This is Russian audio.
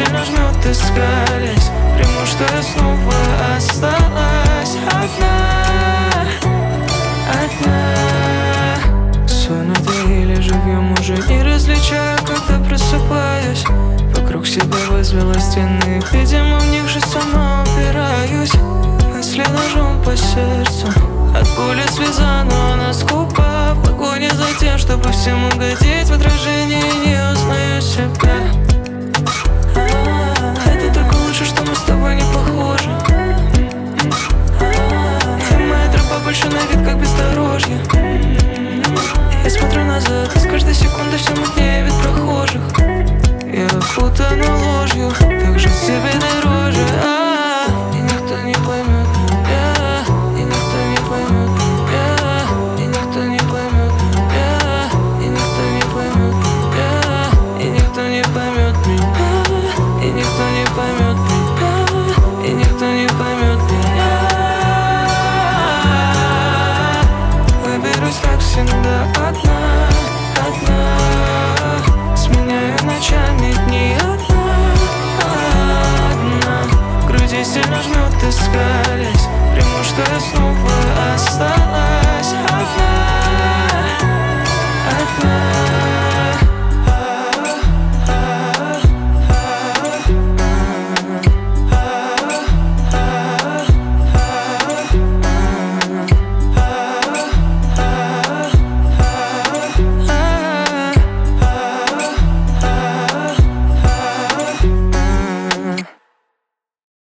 сильно жмет, искались. Приму, что я снова осталась одна. Сон это или живьем, уже не различаю, когда просыпаюсь. Вокруг себя возвела стены, видимо, в них же сама упираюсь. Мысли ножом по сердцу, от боли слеза, но она скупа. В погоне за тем, чтобы всем угодить, в отражении не узнаю себя.